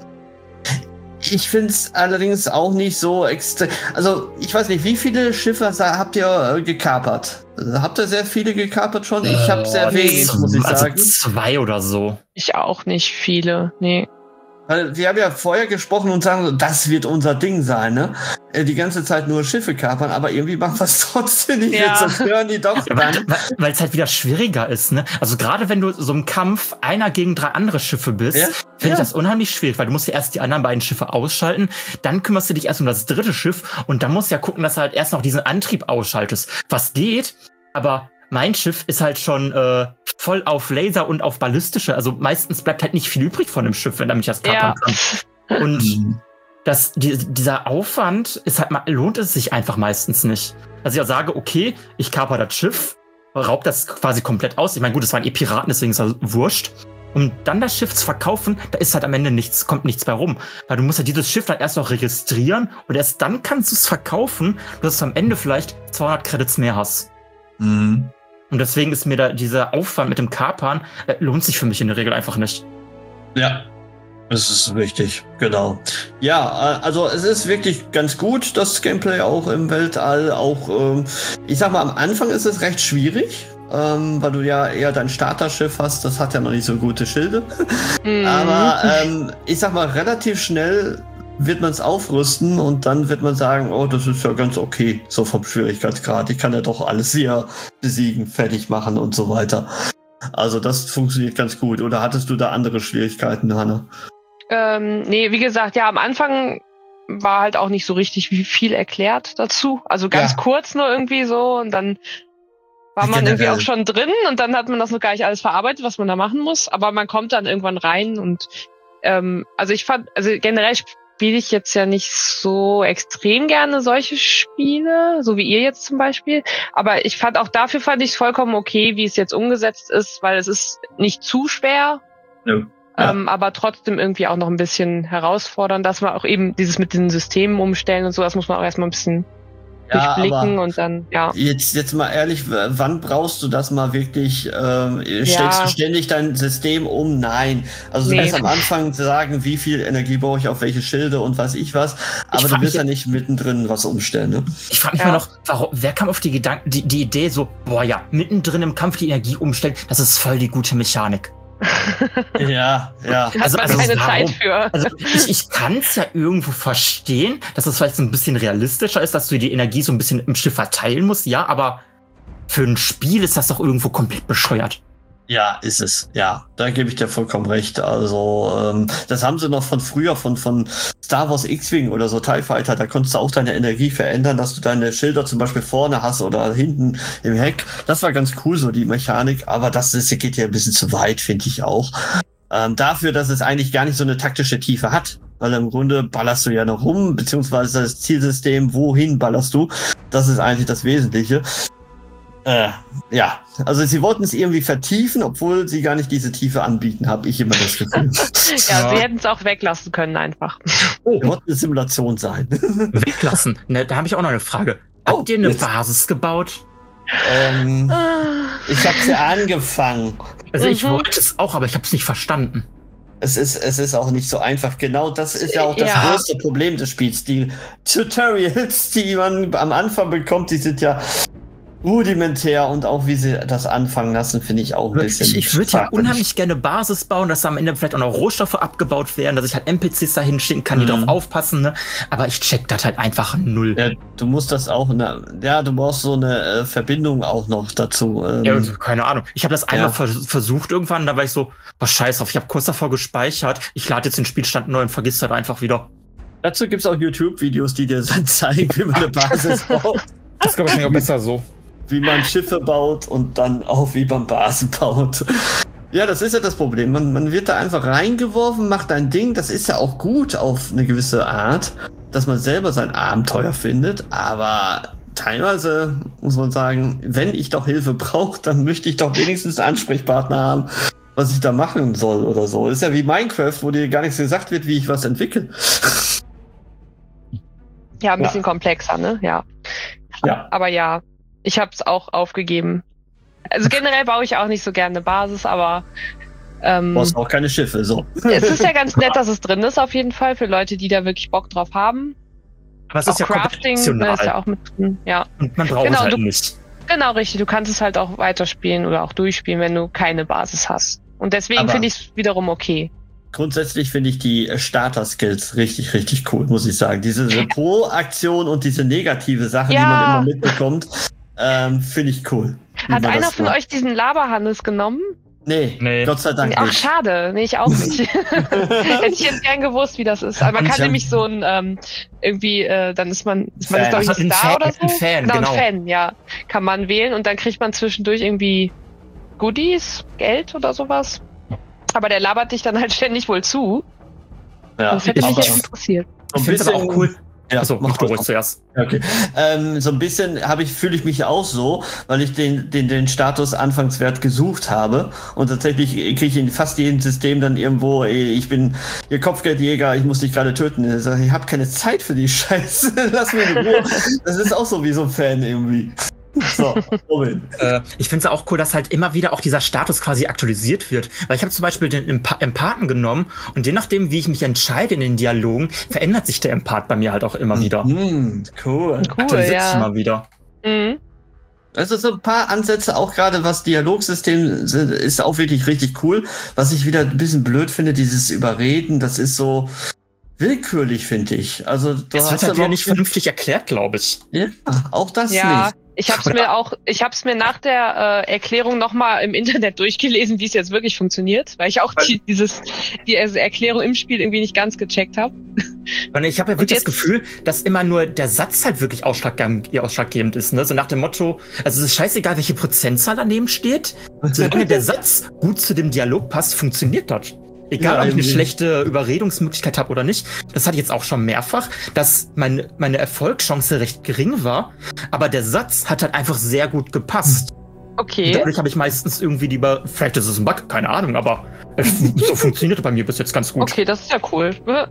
ich finde es allerdings auch nicht so extrem. Also ich weiß nicht, wie viele Schiffe sa- habt ihr äh, gekapert? Habt ihr sehr viele gekapert schon? Ich habe sehr Äh, wenig, z- muss ich also sagen. zwei oder so. Ich auch nicht viele, nee. Weil wir haben ja vorher gesprochen und sagen, so, das wird unser Ding sein, ne? Äh, Die ganze Zeit nur Schiffe kapern, aber irgendwie machen wir es trotzdem nicht. Ja. Jetzt hören die doch dann. Weil es halt wieder schwieriger ist, ne? Also gerade wenn du so im Kampf einer gegen drei andere Schiffe bist, Ja. finde Ja. ich das unheimlich schwierig, weil du musst ja erst die anderen beiden Schiffe ausschalten, dann kümmerst du dich erst um das dritte Schiff und dann musst du ja gucken, dass du halt erst noch diesen Antrieb ausschaltest. Was geht, aber mein Schiff ist halt schon äh, voll auf Laser und auf ballistische, also meistens bleibt halt nicht viel übrig von dem Schiff, wenn damit das kapern Ja. kann. Und das, die, dieser Aufwand ist halt, ma- lohnt es sich einfach meistens nicht. Also ich sage, okay, ich kaper das Schiff, raub das quasi komplett aus. Ich meine, gut, es waren eh Piraten, deswegen ist das wurscht. Um dann das Schiff zu verkaufen, da ist halt am Ende nichts, kommt nichts bei rum. Weil du musst ja dieses Schiff dann erst noch registrieren und erst dann kannst du es verkaufen, dass du am Ende vielleicht zweihundert Credits mehr hast. Mhm. Und deswegen ist mir da dieser Aufwand mit dem Kapern, äh, lohnt sich für mich in der Regel einfach nicht. Ja, das ist richtig, genau. Ja, äh, also es ist wirklich ganz gut, das Gameplay auch im Weltall. Auch, ähm, ich sag mal, am Anfang ist es recht schwierig, ähm, weil du ja eher dein Starterschiff hast. Das hat ja noch nicht so gute Schilde. Mhm. Aber ähm, ich sag mal, relativ schnell wird man es aufrüsten und dann wird man sagen, oh, das ist ja ganz okay, so vom Schwierigkeitsgrad. Ich kann ja doch alles hier besiegen, fertig machen und so weiter. Also das funktioniert ganz gut. Oder hattest du da andere Schwierigkeiten, Hanna? Ähm, nee, wie gesagt, ja, am Anfang war halt auch nicht so richtig wie viel erklärt dazu. Also ganz Ja. kurz nur irgendwie so und dann war man Generell. irgendwie auch schon drin und dann hat man das noch gar nicht alles verarbeitet, was man da machen muss. Aber man kommt dann irgendwann rein und ähm, also ich fand, also generell spiele ich jetzt ja nicht so extrem gerne solche Spiele, so wie ihr jetzt zum Beispiel. Aber ich fand auch dafür fand ich es vollkommen okay, wie es jetzt umgesetzt ist, weil es ist nicht zu schwer. Ja. Ja. Ähm, aber trotzdem irgendwie auch noch ein bisschen herausfordern, dass man auch eben dieses mit den Systemen umstellen und so, das muss man auch erstmal ein bisschen Ja, durchblicken aber und dann, ja. Jetzt, jetzt mal ehrlich, w- wann brauchst du das mal wirklich? Ähm, stellst Ja. du ständig dein System um? Nein. Also du Nee. musst am Anfang sagen, wie viel Energie brauche ich auf welche Schilde und weiß ich was. Aber frag du wirst mich- ja nicht mittendrin was umstellen, ne? Ich frage mich Ja. mal noch, warum, wer kam auf die Gedanken, die, die Idee so, boah ja, mittendrin im Kampf die Energie umstellen, das ist voll die gute Mechanik. Ja, ja. Hat Also- man also keine warum? Zeit für. Also ich, ich kann es ja irgendwo verstehen, dass es vielleicht so ein bisschen realistischer ist, dass du die Energie so ein bisschen im Schiff verteilen musst, ja, aber für ein Spiel ist das doch irgendwo komplett bescheuert. Ja, ist es. Ja, da gebe ich dir vollkommen recht. Also, ähm, das haben sie noch von früher, von, von Star Wars X-Wing oder so, TIE Fighter. Da konntest du auch deine Energie verändern, dass du deine Schilder zum Beispiel vorne hast oder hinten im Heck. Das war ganz cool, so die Mechanik. Aber das ist, geht ja ein bisschen zu weit, finde ich auch. Ähm, dafür, dass es eigentlich gar nicht so eine taktische Tiefe hat. Weil im Grunde ballerst du ja noch rum, beziehungsweise das Zielsystem, wohin ballerst du? Das ist eigentlich das Wesentliche. Äh, ja, also sie wollten es irgendwie vertiefen, obwohl sie gar nicht diese Tiefe anbieten, habe ich immer das Gefühl. Ja, Ja. sie hätten es auch weglassen können einfach. Sie wollten eine Simulation sein. Weglassen. Ne, da habe ich auch noch eine Frage. Habt Oh, ihr eine jetzt. Basis gebaut? ähm, ich habe sie angefangen. Also ich Mhm. wollte es auch, aber ich habe es nicht verstanden. Es ist, es ist auch nicht so einfach. Genau das ist ja auch das Ja. größte Problem des Spiels. Die Tutorials, die man am Anfang bekommt, die sind ja rudimentär und auch wie sie das anfangen lassen, finde ich auch ein bisschen. Ich, ich würde ja unheimlich gerne Basis bauen, dass da am Ende vielleicht auch noch Rohstoffe abgebaut werden, dass ich halt N P Cs da hinschicken kann, die mhm. drauf aufpassen, ne? Aber ich check das halt einfach null. Ja, du musst das auch, ne, ja, du brauchst so eine äh, Verbindung auch noch dazu. Ähm. Ja, also, keine Ahnung. Ich habe das einmal ja. vers- versucht irgendwann, da war ich so, was scheiß drauf, ich habe kurz davor gespeichert, ich lade jetzt den Spielstand neu und vergiss das einfach wieder. Dazu gibt's auch YouTube-Videos, die dir dann zeigen, wie man eine Basis baut. Das ist, glaube ich, auch besser so. Wie man Schiffe baut und dann auch wie man Basen baut. Ja, das ist ja das Problem. Man, man wird da einfach reingeworfen, macht ein Ding. Das ist ja auch gut auf eine gewisse Art, dass man selber sein Abenteuer findet. Aber teilweise muss man sagen, wenn ich doch Hilfe brauche, dann möchte ich doch wenigstens einen Ansprechpartner haben, was ich da machen soll oder so. Ist ja wie Minecraft, wo dir gar nichts gesagt wird, wie ich was entwickle. Ja, ein bisschen ja. komplexer, ne? Ja. Ja. Aber ja. Ich habe es auch aufgegeben. Also generell baue ich auch nicht so gerne eine Basis, aber ähm, du brauchst auch keine Schiffe, so. Es ist ja ganz nett, dass es drin ist, auf jeden Fall, für Leute, die da wirklich Bock drauf haben. Aber es auch ist ja Crafting ist ja auch mit drin, ja. Und man braucht genau, es halt du, nicht. Genau, richtig. Du kannst es halt auch weiterspielen oder auch durchspielen, wenn du keine Basis hast. Und deswegen finde ich es wiederum okay. Grundsätzlich finde ich die Starter-Skills richtig, richtig cool, muss ich sagen. Diese Pro-Aktion und diese negative Sache, ja. die man immer mitbekommt, ähm, finde ich cool. Hat einer von euch diesen Laberhannes genommen? Nee, nee, Gott sei Dank Ach, nicht. Ach, schade. Nee, ich auch nicht. Hätte ich jetzt gern gewusst, wie das ist. Aber man kann nämlich so ein, ähm, irgendwie, äh, dann ist man, ist man glaube ich, ein Star oder so? Ein Fan, genau. genau. Ein Fan, ja. Kann man wählen und dann kriegt man zwischendurch irgendwie Goodies, Geld oder sowas. Aber der labert dich dann halt ständig wohl zu. Ja, das hätte mich jetzt interessiert. Ich finde es aber auch cool. Ja, Achso, mach du ruhig zuerst. Okay. Ähm, so ein bisschen habe ich, fühle ich mich auch so, weil ich den, den, den Status Anfangswert gesucht habe. Und tatsächlich kriege ich in fast jedem System dann irgendwo, ey, ich bin ihr Kopfgeldjäger, ich muss dich gerade töten. Ich sage, ich habe keine Zeit für die Scheiße. Lass mich in Ruhe. Das ist auch so wie so ein Fan irgendwie. So, Robin. äh, ich finde es auch cool, dass halt immer wieder auch dieser Status quasi aktualisiert wird. Weil ich habe zum Beispiel den Emp- Empathen genommen und je nachdem, wie ich mich entscheide in den Dialogen, verändert sich der Empath bei mir halt auch immer wieder. Mhm, cool. Cool, aktualisiert ja. sich immer wieder. Mhm. Also so ein paar Ansätze, auch gerade was Dialogsystem sind, ist auch wirklich richtig cool. Was ich wieder ein bisschen blöd finde, dieses Überreden, das ist so willkürlich, finde ich. Also du das hast wird halt ja wieder nicht vernünftig erklärt, glaube ich. Ja, auch das ja. nicht. Ich habe es mir auch, ich habe es mir nach der äh, Erklärung nochmal im Internet durchgelesen, wie es jetzt wirklich funktioniert, weil ich auch die, dieses die Erklärung im Spiel irgendwie nicht ganz gecheckt habe. Ich habe ja wirklich das Gefühl, dass immer nur der Satz halt wirklich ausschlaggebend, ausschlaggebend ist, ne? So nach dem Motto, also es ist scheißegal, welche Prozentzahl daneben steht, solange der Satz gut zu dem Dialog passt, funktioniert das. Egal, ja, ob ich eine schlechte Überredungsmöglichkeit habe oder nicht. Das hatte ich jetzt auch schon mehrfach, dass meine, meine Erfolgschance recht gering war. Aber der Satz hat halt einfach sehr gut gepasst. Okay. Und dadurch habe ich meistens irgendwie lieber, vielleicht ist es ein Bug, keine Ahnung, aber so funktioniert bei mir bis jetzt ganz gut. Okay, das ist ja cool. ja.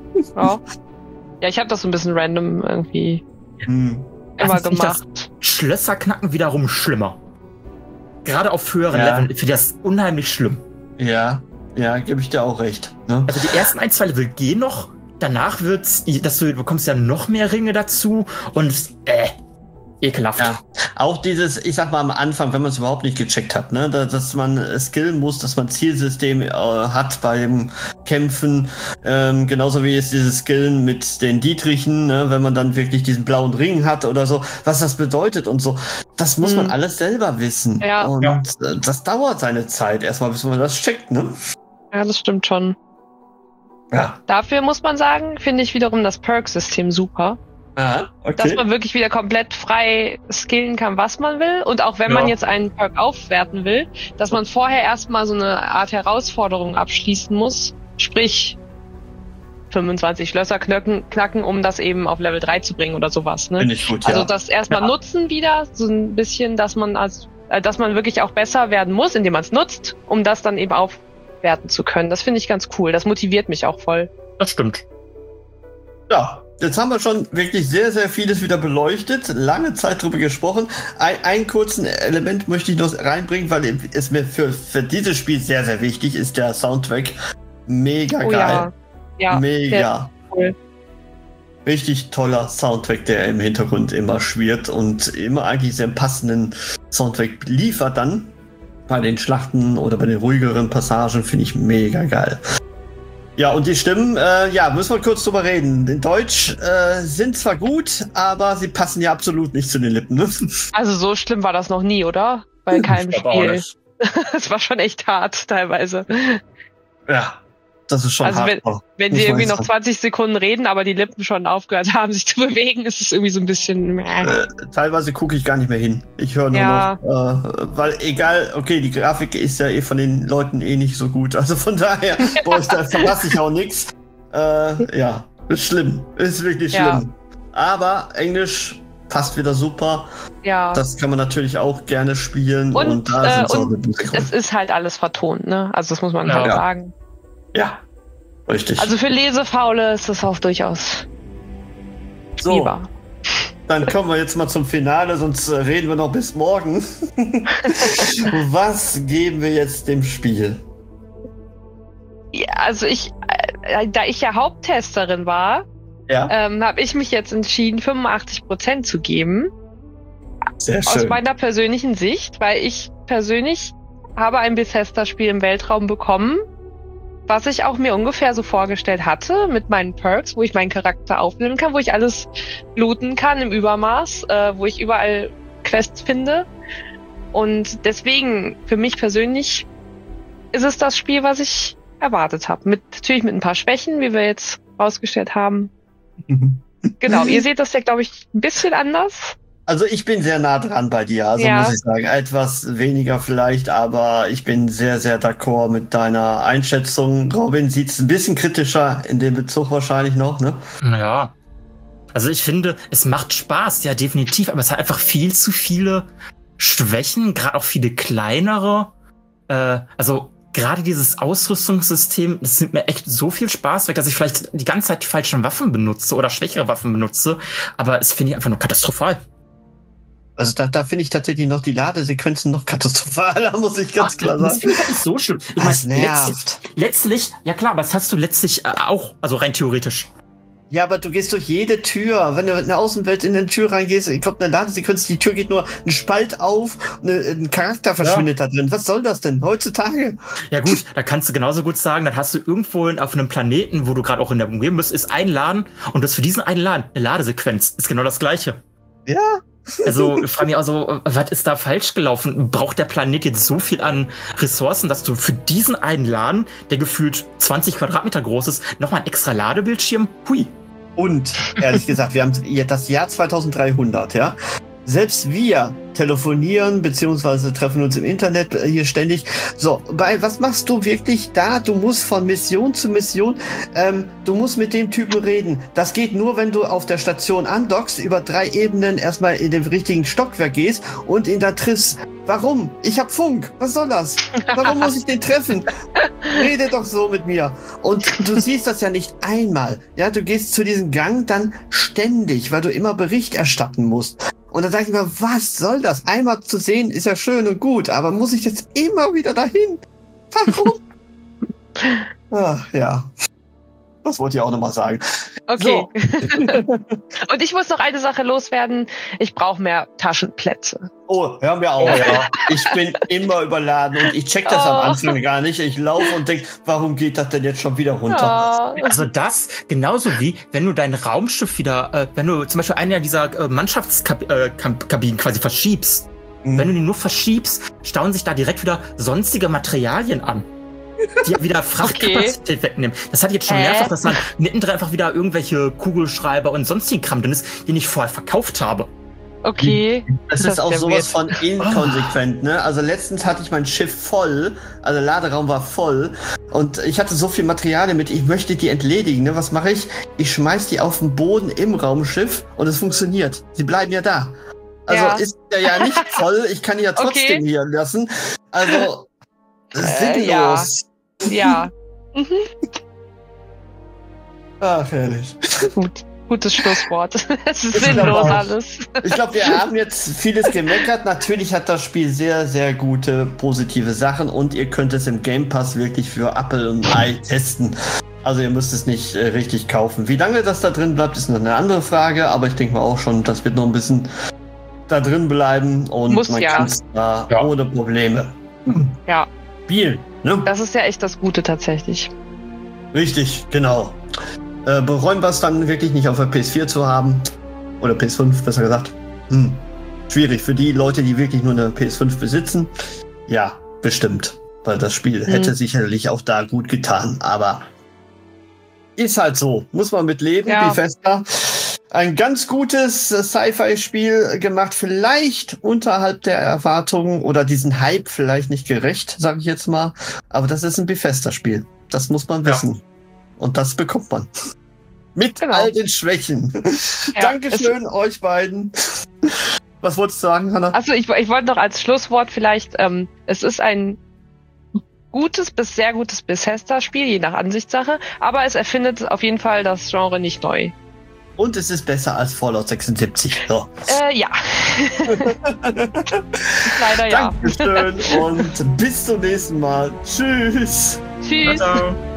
ja, ich habe das so ein bisschen random irgendwie hm. immer also gemacht. Das Schlösser knacken wiederum schlimmer. Gerade auf höheren ja. Leveln finde ich das unheimlich schlimm. Ja. Ja, gebe ich dir auch recht. Ne? Also die ersten ein, zwei Level gehen noch, danach wird's, dass du, du bekommst ja noch mehr Ringe dazu und äh, ekelhaft. Ja, auch dieses, ich sag mal am Anfang, wenn man es überhaupt nicht gecheckt hat, ne, dass man skillen muss, dass man Zielsystem äh, hat beim Kämpfen, ähm, genauso wie es dieses Skillen mit den Dietrichen, ne, wenn man dann wirklich diesen blauen Ring hat oder so, was das bedeutet und so, das muss hm. man alles selber wissen. Ja. Und ja. das dauert seine Zeit, erstmal bis man das checkt, ne? Ja, das stimmt schon. Ja. Dafür muss man sagen, finde ich wiederum das Perk-System super. Aha, okay. Dass man wirklich wieder komplett frei skillen kann, was man will. Und auch wenn ja. man jetzt einen Perk aufwerten will, dass man vorher erstmal so eine Art Herausforderung abschließen muss. Sprich, fünfundzwanzig Schlösser knacken, knacken, um das eben auf Level drei zu bringen oder sowas. Ne? Finde ich gut, also ja. das erstmal ja. nutzen wieder, so ein bisschen, dass man als, äh, dass man wirklich auch besser werden muss, indem man es nutzt, um das dann eben aufwerten zu können. Das finde ich ganz cool. Das motiviert mich auch voll. Das stimmt. Ja. Jetzt haben wir schon wirklich sehr, sehr vieles wieder beleuchtet, lange Zeit drüber gesprochen. Ein, einen kurzen Element möchte ich noch reinbringen, weil es mir für, für dieses Spiel sehr, sehr wichtig ist, der Soundtrack. Mega oh, geil. Ja, ja mega. Cool. richtig toller Soundtrack, der im Hintergrund immer schwirrt und immer eigentlich sehr passenden Soundtrack liefert dann. Bei den Schlachten oder bei den ruhigeren Passagen finde ich mega geil. Ja, und die Stimmen, äh, ja, müssen wir kurz drüber reden. In Deutsch äh, sind zwar gut, aber sie passen ja absolut nicht zu den Lippen. Ne? Also so schlimm war das noch nie, oder? Bei keinem Spiel. Es war schon echt hart teilweise. Ja, das ist schon also hart. wenn, wenn sie irgendwie noch zwanzig Sekunden reden, aber die Lippen schon aufgehört haben, sich zu bewegen, ist es irgendwie so ein bisschen... Äh, teilweise gucke ich gar nicht mehr hin. Ich höre nur ja. noch, äh, weil egal, okay, die Grafik ist ja eh von den Leuten eh nicht so gut. Also von daher, boah, da verlasse ich auch nichts. Äh, ja, ist schlimm. Ist wirklich schlimm. Ja. Aber Englisch passt wieder super. Ja. Das kann man natürlich auch gerne spielen. Und, und da äh, und es ist halt alles vertont, ne? Also das muss man ja. halt sagen. Ja, richtig. Also für Lesefaule ist das auch durchaus spielbar. So, dann kommen wir jetzt mal zum Finale, sonst reden wir noch bis morgen. Was geben wir jetzt dem Spiel? Ja, also ich, äh, da ich ja Haupttesterin war, ja. ähm, habe ich mich jetzt entschieden, fünfundachtzig Prozent zu geben. Sehr schön. Aus meiner persönlichen Sicht, weil ich persönlich habe ein Bethesda-Spiel im Weltraum bekommen, was ich auch mir ungefähr so vorgestellt hatte, mit meinen Perks, wo ich meinen Charakter aufnehmen kann, wo ich alles looten kann im Übermaß, äh, wo ich überall Quests finde. Und deswegen, für mich persönlich, ist es das Spiel, was ich erwartet habe. Mit, natürlich mit ein paar Schwächen, wie wir jetzt rausgestellt haben. Genau, ihr seht das ja, glaube ich, ein bisschen anders. Also ich bin sehr nah dran bei dir, also ja. muss ich sagen. Etwas weniger vielleicht, aber ich bin sehr, sehr d'accord mit deiner Einschätzung. Robin sieht es ein bisschen kritischer in dem Bezug wahrscheinlich noch, ne? Ja. Also ich finde, es macht Spaß, ja definitiv, aber es hat einfach viel zu viele Schwächen, gerade auch viele kleinere. Äh, also gerade dieses Ausrüstungssystem, das nimmt mir echt so viel Spaß weg, dass ich vielleicht die ganze Zeit die falschen Waffen benutze oder schwächere Waffen benutze, aber es finde ich einfach nur katastrophal. Also da, da finde ich tatsächlich noch die Ladesequenzen noch katastrophaler, muss ich ganz Ach, klar sagen. Das finde ich nicht so schlimm. Ich das meine, nervt. Letztlich, letztlich, ja klar, aber das hast du letztlich äh, auch, also rein theoretisch. Ja, aber du gehst durch jede Tür. Wenn du in der Außenwelt in eine Tür reingehst, ich glaube, eine Ladesequenz, die Tür geht nur ein Spalt auf, eine, ein Charakter verschwindet ja. da drin. Was soll das denn heutzutage? Ja gut, da kannst du genauso gut sagen, dann hast du irgendwo auf einem Planeten, wo du gerade auch in der Umgebung bist, ist ein Laden und das für diesen einen Laden eine Ladesequenz. Ist genau das Gleiche. Ja. Also ich frage mich auch so, was ist da falsch gelaufen? Braucht der Planet jetzt so viel an Ressourcen, dass du für diesen einen Laden, der gefühlt zwanzig Quadratmeter groß ist, nochmal einen extra Ladebildschirm? Hui. Und, ehrlich gesagt, wir haben das Jahr zweitausenddreihundert, ja? Selbst wir telefonieren, beziehungsweise treffen uns im Internet hier ständig. So, bei was machst du wirklich da? Du musst von Mission zu Mission, ähm, du musst mit dem Typen reden. Das geht nur, wenn du auf der Station andockst, über drei Ebenen erstmal in den richtigen Stockwerk gehst und ihn da triffst. Warum? Ich hab Funk. Was soll das? Warum muss ich den treffen? Rede doch so mit mir. Und du siehst das ja nicht einmal. Ja, du gehst zu diesem Gang dann ständig, weil du immer Bericht erstatten musst. Und dann sag ich mir, was soll das? Einmal zu sehen ist ja schön und gut, aber muss ich jetzt immer wieder dahin? Warum? Ach, ja. Das wollte ich auch nochmal sagen. Okay. So. Und ich muss noch eine Sache loswerden. Ich brauche mehr Taschenplätze. Oh, hören wir auch, ja. Ich bin immer überladen und ich check das oh. am Anfang gar nicht. Ich laufe und denke, warum geht das denn jetzt schon wieder runter? Oh. Also das, genauso wie, wenn du dein Raumschiff wieder, äh, wenn du zum Beispiel eine dieser äh, Mannschaftskabinen quasi verschiebst, mhm. wenn du die nur verschiebst, stauen sich da direkt wieder sonstige Materialien an. Die wieder Frachtkapazität okay. wegnehmen. Das hat jetzt schon mehrfach, dass dann mittendrin einfach wieder irgendwelche Kugelschreiber und sonstigen Kram drin ist, den ich vorher verkauft habe. Okay. Das, das ist auch sowas von inkonsequent, ne? Also letztens hatte ich mein Schiff voll, also der Laderaum war voll und ich hatte so viel Materialien mit, ich möchte die entledigen, ne? Was mache ich? Ich schmeiß die auf den Boden im Raumschiff und es funktioniert. Sie bleiben ja da. Also ja. ist der ja nicht voll, ich kann die ja trotzdem okay. hier lassen. Also sinnlos. Äh, ja. Ja. Mhm. Ach, herrlich. Gut. Gutes Schlusswort. Es ist sinnlos alles. Ich glaube, wir haben jetzt vieles gemeckert. Natürlich hat das Spiel sehr, sehr gute, positive Sachen und ihr könnt es im Game Pass wirklich für Apfel und Ei testen. Also ihr müsst es nicht äh, richtig kaufen. Wie lange das da drin bleibt, ist noch eine andere Frage, aber ich denke mal auch schon, das wird noch ein bisschen da drin bleiben und Muss man ja. kann es da Ja. ohne Probleme Ja, spielen. Ne? das ist ja echt das Gute tatsächlich. Richtig, genau. Äh, bereuen wir es dann wirklich nicht auf der P S vier zu haben? Oder P S fünf, besser gesagt. Hm. Schwierig für die Leute, die wirklich nur eine P S fünf besitzen. Ja, bestimmt. Weil das Spiel Hm. hätte sicherlich auch da gut getan. Aber ist halt so. Muss man mit leben. Ja. Bethesda. Ein ganz gutes äh, Sci-Fi-Spiel gemacht. Vielleicht unterhalb der Erwartungen oder diesen Hype vielleicht nicht gerecht, sage ich jetzt mal. Aber das ist ein Bethesda-Spiel. Das muss man Ja. wissen. Und das bekommt man. Mit Genau. all den Schwächen. Ja, Dankeschön, euch beiden. Was wolltest du sagen, Hannah? Also ich, ich wollte noch als Schlusswort vielleicht, ähm, es ist ein gutes bis sehr gutes Bethesda-Spiel, je nach Ansichtssache, aber es erfindet auf jeden Fall das Genre nicht neu. Und es ist besser als Fallout sechsundsiebzig. So. Äh, ja. Leider ja. Dankeschön und bis zum nächsten Mal. Tschüss. Tschüss. Ciao, ciao.